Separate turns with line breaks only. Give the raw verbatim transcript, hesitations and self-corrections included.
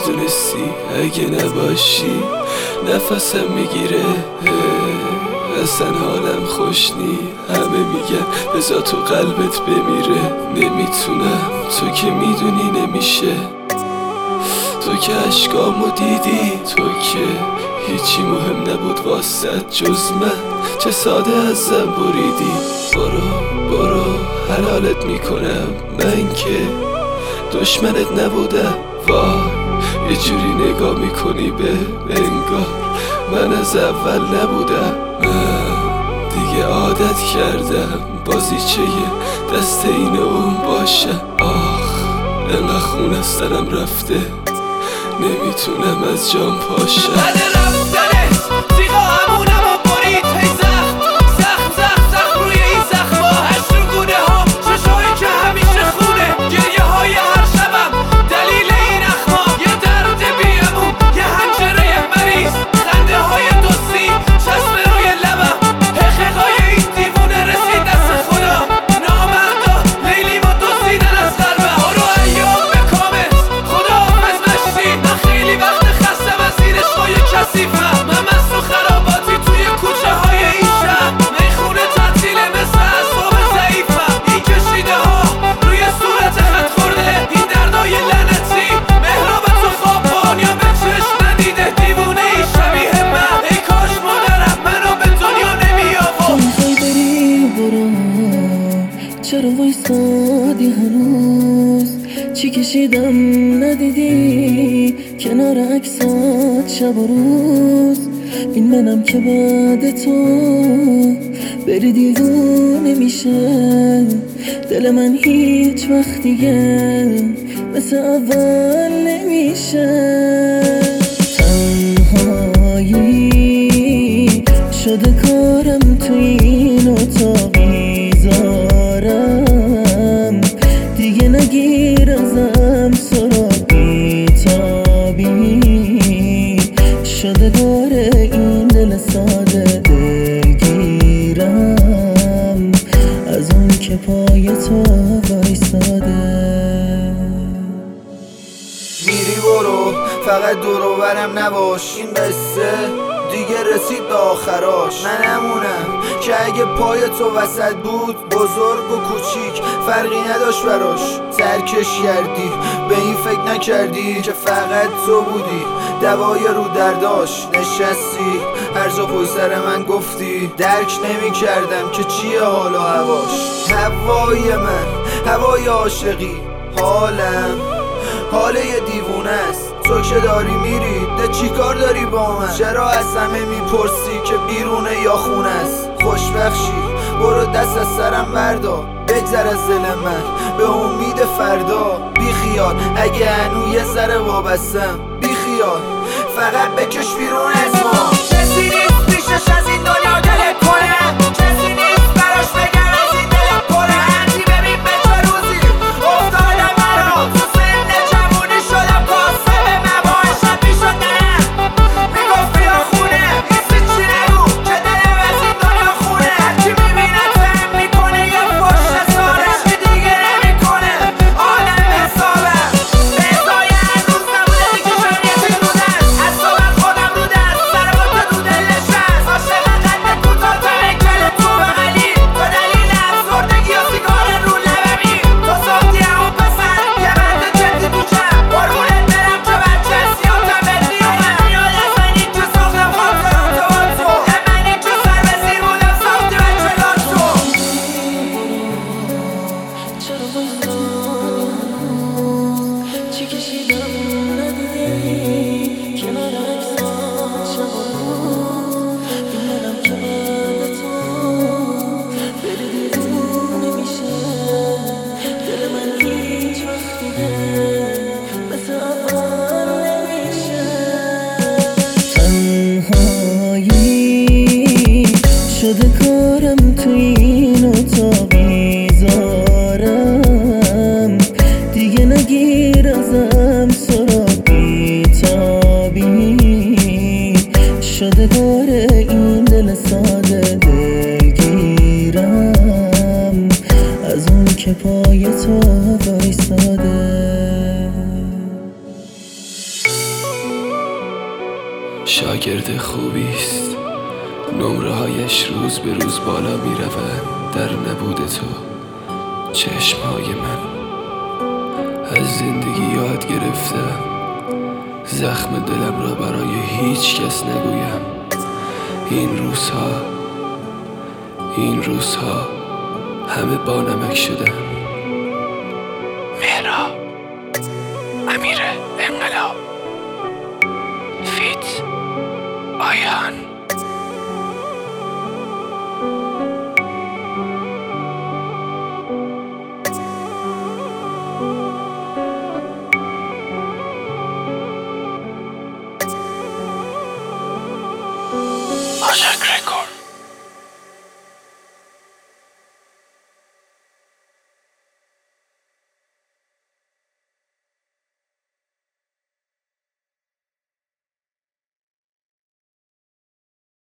میدونستی اگه نباشی نفسم میگیره، اصلا حالم خوش نی. همه میگن بذار تو قلبت بمیره، نمیتونم، تو که میدونی نمیشه. تو که عشقامو دیدی، تو که هیچی مهم نبود واسد جز من، چه ساده ازم بریدی. برو برو حلالت میکنم، من که دشمنت نبودم. وای یه جوری نگاه میکنی به انگار من از اول نبودم. من دیگه عادت کردم بازیچه دست این اون باشم. آخ انقدر خون از سرم رفته نمیتونم از جام پاشم.
بعد رفتنت تیغا همونم و برید هی زخم زخم زخم زخم روی این زخم ها، هشت رو گونه ها، چشایی که همیشه خونه، گریه های هر شبم دلیل این اخما، یه درد بیمون، یه حنجره مریض، خنده های دوستی چسب روی لبم، حقیق های این دیوونه رسید دست خدا، نامردا لیلیم و دوستیدن از قلبم. برو ایام به کامت خدا حافظ مشتی، من خیلی وقت خستم از این عشقای کثیفم. من مست و خراباتی توی کوچه های این شهر، میخونه تعطیله مثل اعصاب ضعیفم. این کشیده ها روی صورت خط خورده، این دردای لعنتی مهراب تو خوابان یا به چشم ندیده، دیوونه ای شبیه من. ای کاش مادرم منو به دنیا نمی آورد.
تو میخوای بری برو، چرا وایسادی هنوز؟ چی کشیدم ندیدی کنار عکسات شب و روز؟ این منم که بعد تو بری دیوونه میشه، دل من هیچ وقت دیگه مثل اول نمیشه. تنهایی شده کارم تو این اتاق میذارم، دیگه نگیر ازم سراغی تابی، شده بار این دل ساده دلگیرم از اون که پای تو وایساده.
میری برو فقط دور و برم نباش، این قصه دیگه رسید به آخراش. من نمونم که اگه پای تو وسط بود، بزرگ و کوچیک فرقی نداشت براش. ترکش کردی به این فکر نکردی که فقط تو بودی دوای رو درداش. نشستی هر جا پشت سر من گفتی، درک نمی کردم که چیه حال و هواش. هوای من هوای عاشقی، حالم حال یه دیوونه است. تو که داری میری ده چی کار داری با من؟ چرا از همه میپرسی که بیرونه یا خونه است؟ خوشبخشی برو دست از سرم بردار، بگذر از دل من به امید فردا. بی خیال اگه هنو یه ذره وابستم، بی خیال فقط بکش بیرون از ما. کسی نیست پیشش از این دنیا دلت کنه، کسی نیست براش بگر از این دلت کنه. هرچی ببین به چه روزی افتادم مرا، تو سن جوونی شدم کاسه به مباش. شب میشد ننم میگفت بیا خونه، ایسی چی نگو که دلم از این دنیا خونه. هرچی میبینه فهم میکنه یه پشت ساره، هرچی دیگه نمیکنه آدم حسابم. به ازای هر روز نبوده دیگه شریعتی رو دست، از تو من خودم رو دست، سر با تو دو دل نشست. عاشق قد کوتاه تا هیکل تو بغلی، تو دلیل افسردگی و سیگار رو لبمی. تو ساختی همون پسر یه بند جدی تو چم، قربونت برم که بچه سیاتم بهت میومد. میاد از منی که ساختم خاطرات و تو، یه منی که سر به زیر بودم ساختی بچه لاتو.
چرا وایسادی هنوز؟ چی کشیدم ندیدی کنار عکسات شب و روز؟ این منم که بعد تو بری دیوونه میشه، دل من هیچ وقت دیگه مثل اول نمیشه. تنهایی شده کارم تو این اتاق میذارم، دیگه نگیر ازم سراغی تابی، شده بار این دل ساده دلگیرم از اون که پای تو وایساده.
خوبیست، نمره هایش روز به روز بالا می روند. در نبود تو چشم های من از زندگی یاد گرفتم، زخم دلم را برای هیچ کس نگویم. این روزها این روزها همه با نمک شدن.
مهرا امیر انقلاب فیت آیان